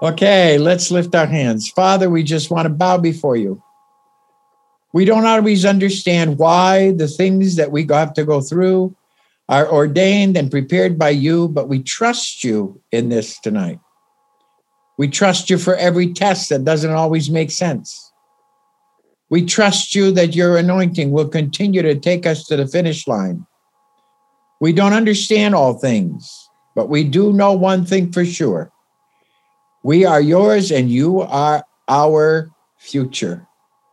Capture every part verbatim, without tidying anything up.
Okay, let's lift our hands. Father, we just want to bow before you. We don't always understand why the things that we have to go through are ordained and prepared by you, but we trust you in this tonight. We trust you for every test that doesn't always make sense. We trust you that your anointing will continue to take us to the finish line. We don't understand all things, but we do know one thing for sure. We are yours and you are our future.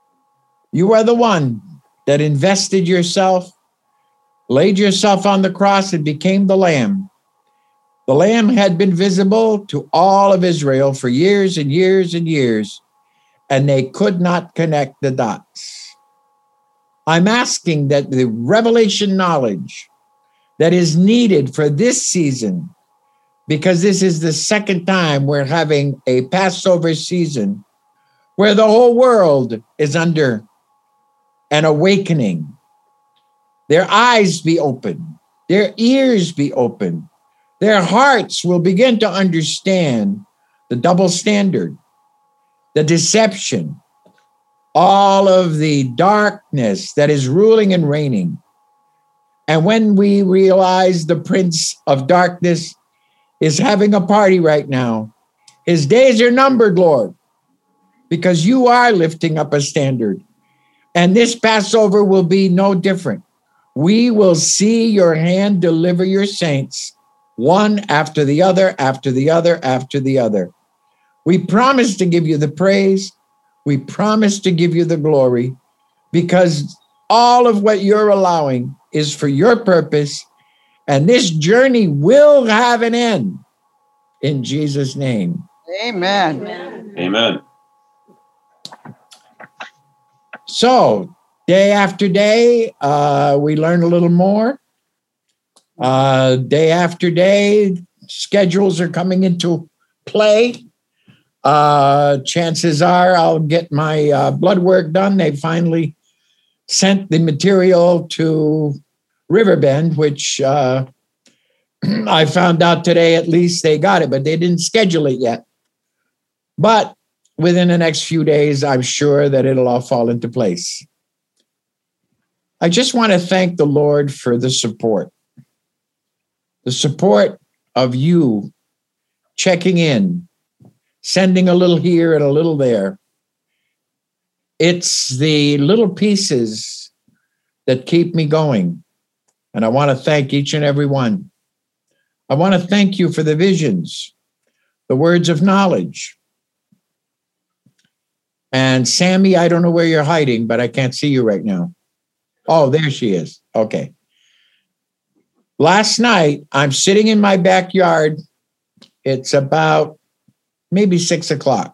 You are the one that invested yourself, laid yourself on the cross and became the Lamb. The Lamb had been visible to all of Israel for years and years and years, and they could not connect the dots. I'm asking that the revelation knowledge that is needed for this season, because this is the second time we're having a Passover season where the whole world is under an awakening. Their eyes be open, their ears be open, their hearts will begin to understand the double standard, the deception, all of the darkness that is ruling and reigning. And when we realize the Prince of Darkness is having a party right now, his days are numbered, Lord, because you are lifting up a standard. And this Passover will be no different. We will see your hand deliver your saints, one after the other, after the other, after the other. We promise to give you the praise. We promise to give you the glory, because all of what you're allowing is for your purpose, and this journey will have an end. In Jesus' name. Amen. Amen. Amen. So, day after day, uh, we learn a little more. Uh, day after day, schedules are coming into play. Uh, chances are I'll get my uh, blood work done. They finally sent the material to Riverbend, which uh, I found out today at least they got it, but they didn't schedule it yet. But within the next few days, I'm sure that it'll all fall into place. I just want to thank the Lord for the support, the support of you checking in, sending a little here and a little there. It's the little pieces that keep me going. And I want to thank each and every one. I want to thank you for the visions, the words of knowledge. And Sammy, I don't know where you're hiding, but I can't see you right now. Oh, there she is. Okay. Last night, I'm sitting in my backyard. It's about maybe six o'clock.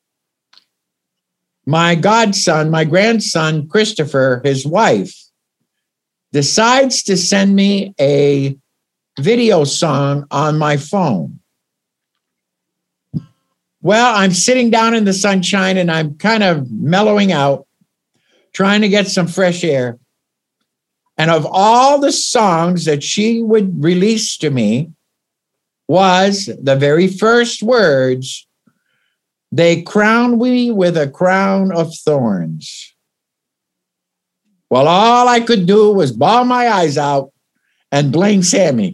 My godson, my grandson, Christopher, his wife, decides to send me a video song on my phone. Well, I'm sitting down in the sunshine and I'm kind of mellowing out, trying to get some fresh air. And of all the songs that she would release to me was the very first words, "They crown me with a crown of thorns." Well, all I could do was bawl my eyes out and blame Sammy.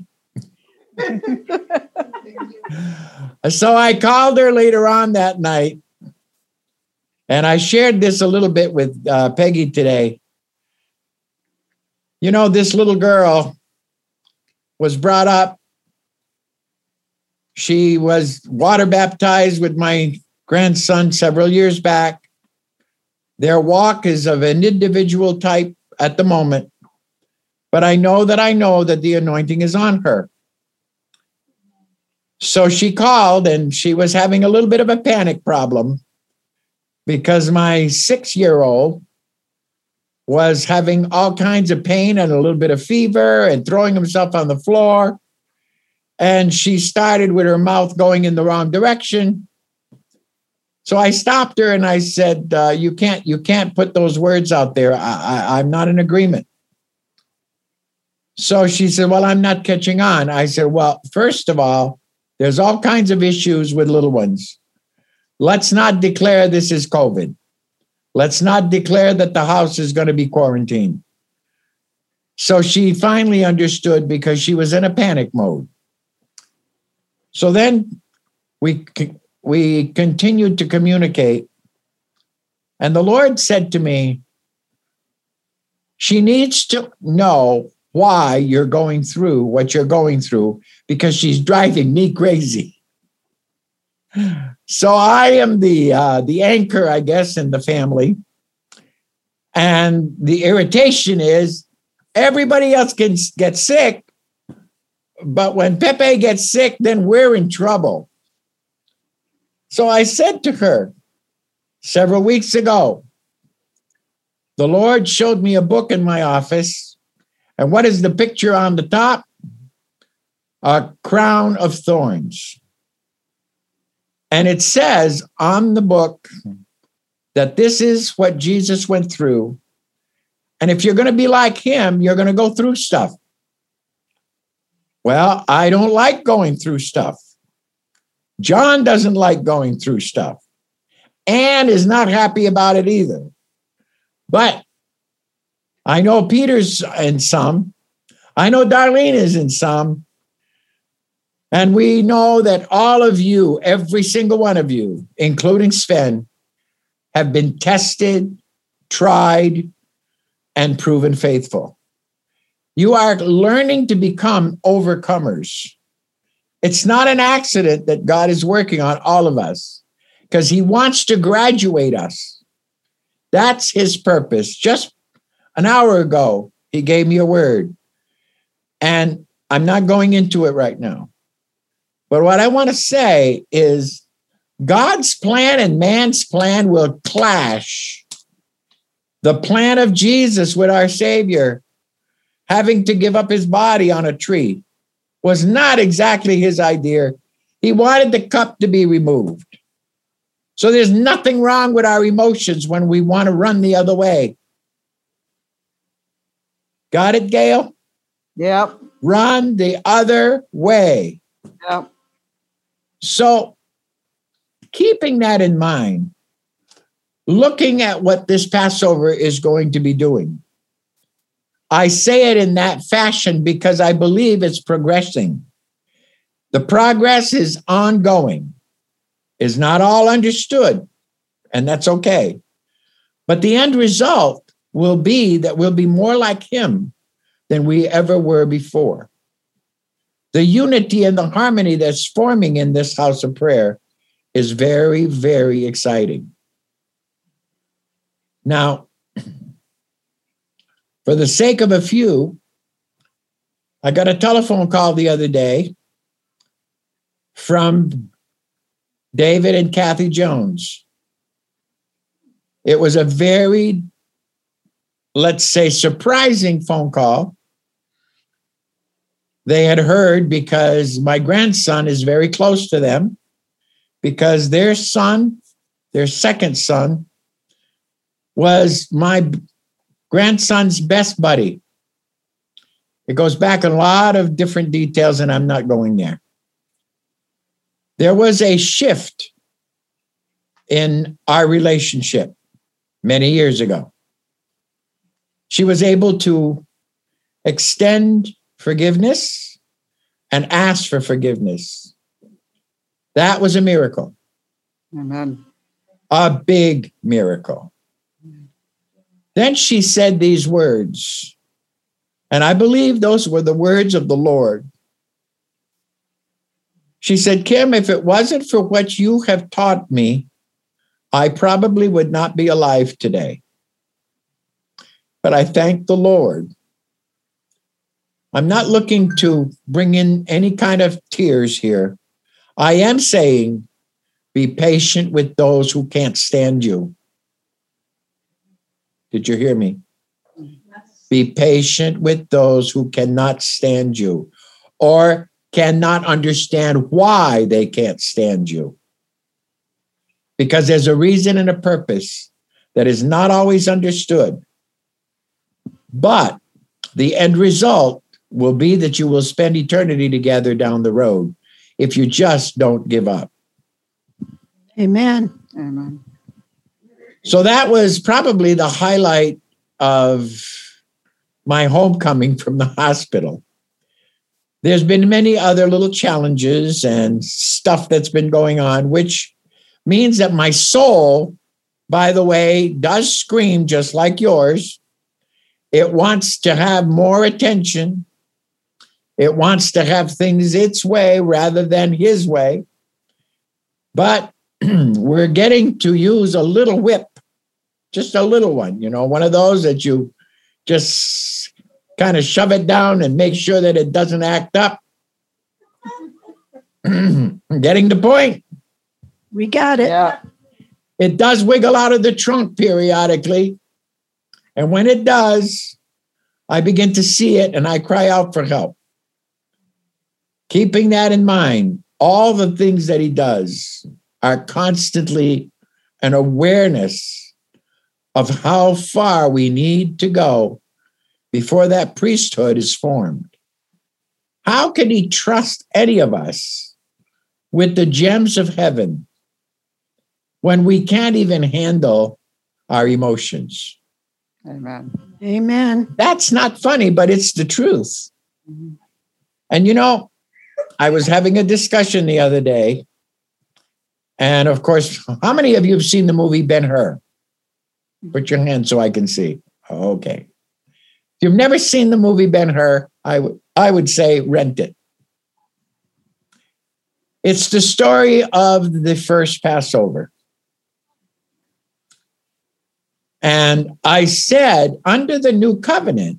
So I called her later on that night, and I shared this a little bit with uh, Peggy today. You know, this little girl was brought up. She was water baptized with my grandson several years back. Their walk is of an individual type at the moment, but I know that I know that the anointing is on her. So she called and she was having a little bit of a panic problem because my six-year-old was having all kinds of pain and a little bit of fever and throwing himself on the floor. And she started with her mouth going in the wrong direction. So I stopped her and I said, uh, you can't, you can't put those words out there. I, I, I'm not in agreement. So she said, well, I'm not catching on. I said, well, first of all, there's all kinds of issues with little ones. let's not declare this is COVID. Let's not declare that the house is going to be quarantined. So she finally understood because she was in a panic mode. So then we, we continued to communicate. And the Lord said to me, she needs to know why you're going through what you're going through, because she's driving me crazy. So I am the uh, the anchor, I guess, in the family. And the irritation is everybody else can get sick, but when Pepe gets sick, then we're in trouble. So I said to her several weeks ago, the Lord showed me a book in my office. And what is the picture on the top? A crown of thorns. And it says on the book that this is what Jesus went through. And if you're going to be like him, you're going to go through stuff. Well, I don't like going through stuff. John doesn't like going through stuff. Anne is not happy about it either. But I know Peter's in some. I know Darlene is in some. And we know that all of you, every single one of you, including Sven, have been tested, tried, and proven faithful. You are learning to become overcomers. It's not an accident that God is working on all of us, because he wants to graduate us. That's his purpose. Just an hour ago, he gave me a word, and I'm not going into it right now. But what I want to say is God's plan and man's plan will clash. The plan of Jesus with our Savior having to give up his body on a tree was not exactly his idea. He wanted the cup to be removed. So there's nothing wrong with our emotions when we want to run the other way. Got it, Gail? Yep. Run the other way. Yep. So keeping that in mind, looking at what this Passover is going to be doing, I say it in that fashion because I believe it's progressing. The progress is ongoing, is not all understood, and that's okay. But the end result will be that we'll be more like him than we ever were before. The unity and the harmony that's forming in this house of prayer is very, very exciting. Now, for the sake of a few, I got a telephone call the other day from David and Kathy Jones. It was a very, let's say, surprising phone call. They had heard because my grandson is very close to them, because their son, their second son, was my grandson's best buddy. It goes back a lot of different details, and I'm not going there. There was a shift in our relationship many years ago. She was able to extend forgiveness and ask for forgiveness. That was a miracle. Amen. A big miracle. Then she said these words, and I believe those were the words of the Lord. She said, Kim, if it wasn't for what you have taught me, I probably would not be alive today. But I thank the Lord. I'm not looking to bring in any kind of tears here. I am saying, be patient with those who can't stand you. Did you hear me? Yes. Be patient with those who cannot stand you or cannot understand why they can't stand you. Because there's a reason and a purpose that is not always understood. But the end result will be that you will spend eternity together down the road if you just don't give up. Amen. Amen. So that was probably the highlight of my homecoming from the hospital. There's been many other little challenges and stuff that's been going on, which means that my soul, by the way, does scream just like yours. It wants to have more attention. It wants to have things its way rather than his way. But we're getting to use a little whip, just a little one, you know, one of those that you just kind of shove it down and make sure that it doesn't act up. Getting the point. We got it. Yeah. It does wiggle out of the trunk periodically. And when it does, I begin to see it and I cry out for help. Keeping that in mind, all the things that he does are constantly an awareness of how far we need to go before that priesthood is formed. How can he trust any of us with the gems of heaven when we can't even handle our emotions? Amen. Amen. That's not funny, but it's the truth. Mm-hmm. And you know, I was having a discussion the other day. And of course, how many of you have seen the movie Ben-Hur? Put your hand so I can see. Okay. If you've never seen the movie Ben-Hur, I, w- I would say rent it. It's the story of the first Passover. And I said, under the new covenant,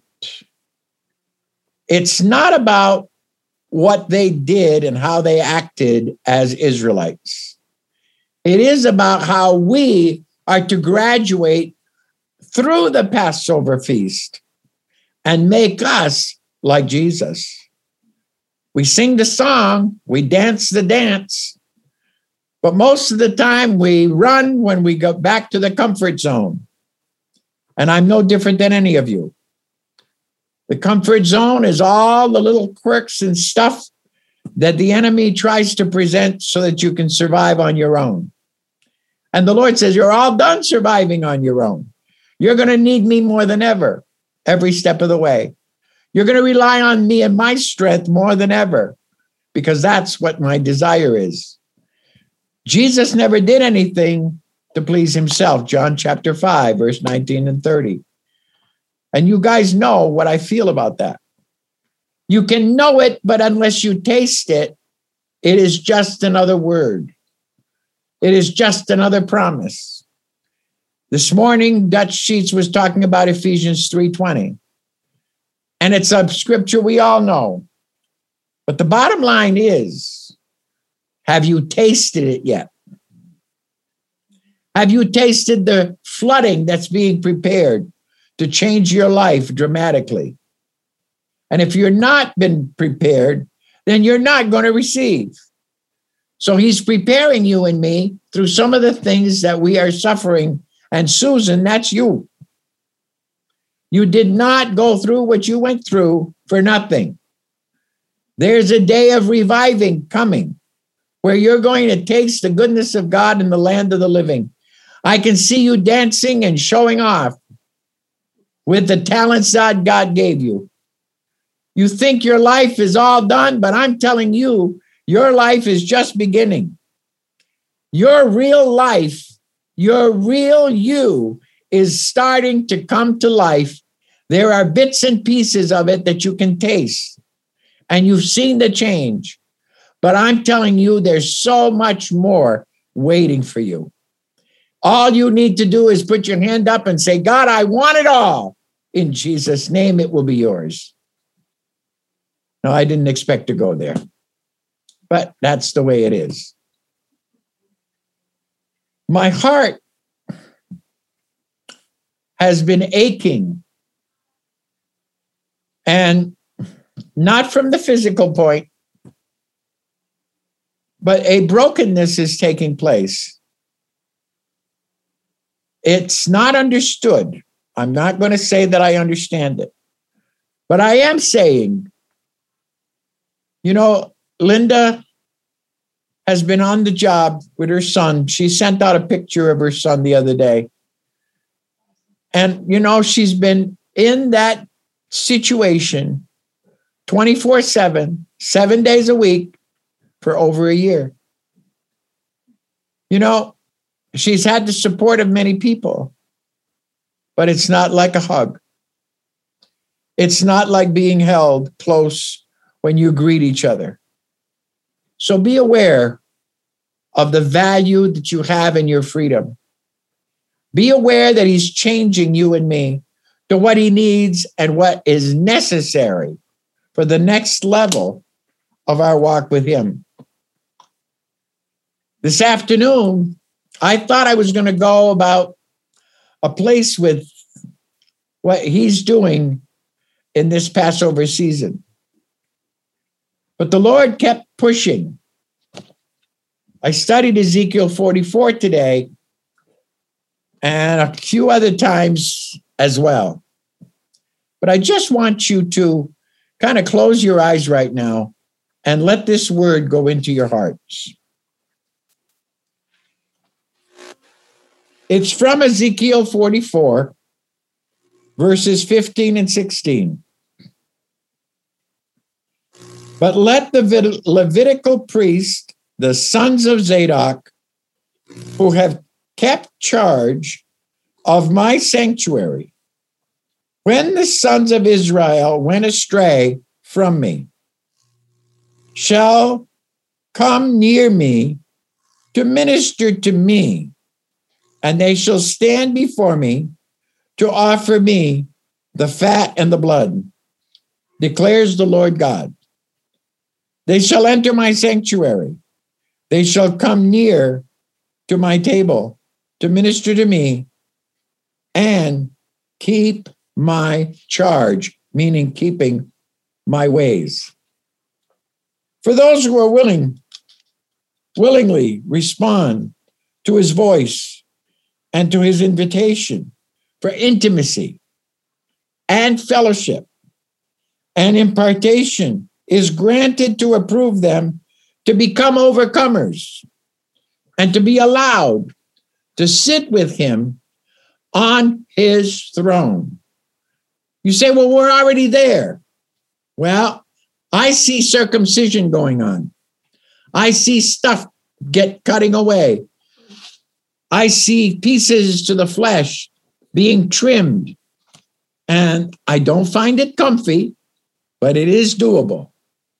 it's not about what they did and how they acted as Israelites. It is about how we are to graduate through the Passover feast and make us like Jesus. We sing the song, we dance the dance, but most of the time we run when we go back to the comfort zone. And I'm no different than any of you. The comfort zone is all the little quirks and stuff that the enemy tries to present so that you can survive on your own. And the Lord says, you're all done surviving on your own. You're going to need me more than ever, every step of the way. You're going to rely on me and my strength more than ever, because that's what my desire is. Jesus never did anything to please himself. John chapter five, verse nineteen and thirty. And you guys know what I feel about that. You can know it, but unless you taste it, it is just another word. It is just another promise. This morning, Dutch Sheets was talking about Ephesians three twenty. And it's a scripture we all know. But the bottom line is, have you tasted it yet? Have you tasted the flooding that's being prepared to change your life dramatically? And if you're not been prepared, then you're not going to receive. So he's preparing you and me through some of the things that we are suffering. And Susan, that's you. You did not go through what you went through for nothing. There's a day of reviving coming where you're going to taste the goodness of God in the land of the living. I can see you dancing and showing off with the talents that God gave you. You think your life is all done, but I'm telling you, your life is just beginning. Your real life, your real you is starting to come to life. There are bits and pieces of it that you can taste, and you've seen the change. But I'm telling you, there's so much more waiting for you. All you need to do is put your hand up and say, God, I want it all. In Jesus' name, it will be yours. No, I didn't expect to go there, but that's the way it is. My heart has been aching, and not from the physical point, but a brokenness is taking place. It's not understood. I'm not going to say that I understand it, but I am saying, you know, Linda has been on the job with her son. She sent out a picture of her son the other day. And, you know, she's been in that situation twenty-four seven, seven days a week for over a year. You know, she's had the support of many people, but it's not like a hug. It's not like being held close when you greet each other. So be aware of the value that you have in your freedom. Be aware that he's changing you and me to what he needs and what is necessary for the next level of our walk with him. This afternoon, I thought I was going to go about a place with what he's doing in this Passover season. But the Lord kept pushing. I studied Ezekiel forty-four today and a few other times as well. But I just want you to kind of close your eyes right now and let this word go into your hearts. It's from Ezekiel forty-four, verses fifteen and sixteen. But let the Levitical priest, the sons of Zadok, who have kept charge of my sanctuary, when the sons of Israel went astray from me, shall come near me to minister to me, and they shall stand before me to offer me the fat and the blood, declares the Lord God. They shall enter my sanctuary. They shall come near to my table to minister to me and keep my charge, meaning keeping my ways. For those who are willing, willingly respond to his voice and to his invitation for intimacy and fellowship and impartation is granted to approve them to become overcomers and to be allowed to sit with him on his throne. You say, well, we're already there. Well, I see circumcision going on. I see stuff get cutting away. I see pieces to the flesh being trimmed. And I don't find it comfy, but it is doable.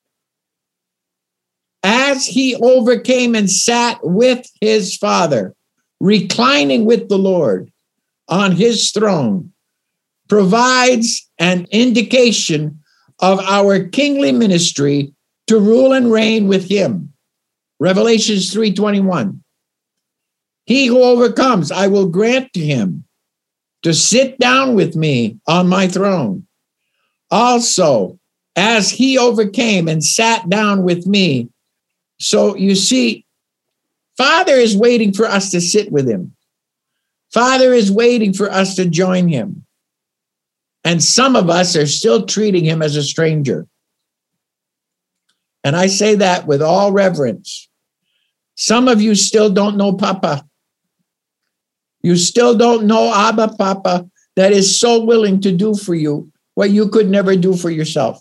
As he overcame and sat with his Father, reclining with the Lord on his throne, provides an indication of our kingly ministry to rule and reign with him. Revelations three twenty-one. He who overcomes, I will grant to him to sit down with me on my throne. Also, as he overcame and sat down with me. So you see, Father is waiting for us to sit with him. Father is waiting for us to join him. And some of us are still treating him as a stranger. And I say that with all reverence. Some of you still don't know Papa. You still don't know Abba Papa that is so willing to do for you what you could never do for yourself.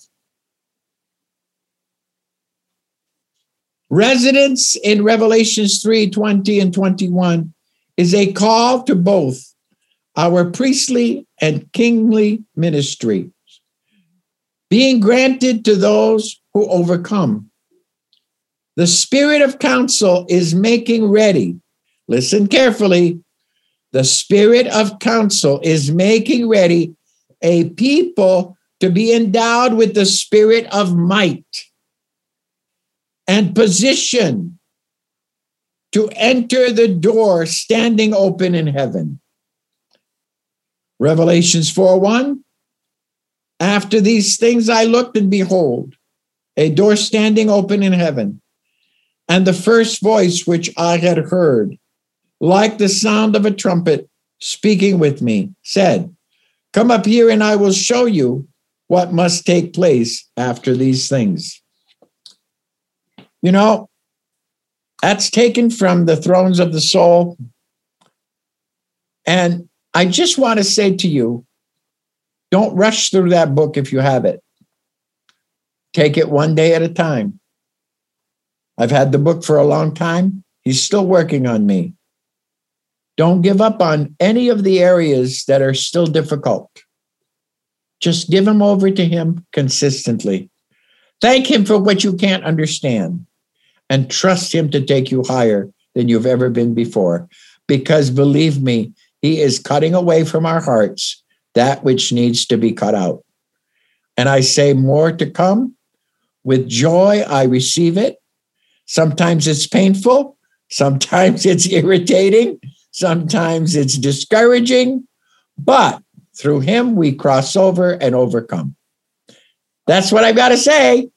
Residence in Revelations three twenty and twenty-one is a call to both our priestly and kingly ministry, being granted to those who overcome. The spirit of counsel is making ready. Listen carefully. The spirit of counsel is making ready a people to be endowed with the spirit of might and position to enter the door standing open in heaven. Revelations four one. After these things I looked, and behold, a door standing open in heaven. And the first voice which I had heard, like the sound of a trumpet speaking with me, said, come up here and I will show you what must take place after these things. You know, That's taken from the Thrones of the Soul. And I just want to say to you, don't rush through that book if you have it. Take it one day at a time. I've had the book for a long time. He's still working on me. Don't give up on any of the areas that are still difficult. Just give them over to him consistently. Thank him for what you can't understand and trust him to take you higher than you've ever been before. Because believe me, he is cutting away from our hearts that which needs to be cut out. And I say more to come. With joy, I receive it. Sometimes it's painful. Sometimes it's irritating. Sometimes it's discouraging. But through him, we cross over and overcome. That's what I've got to say.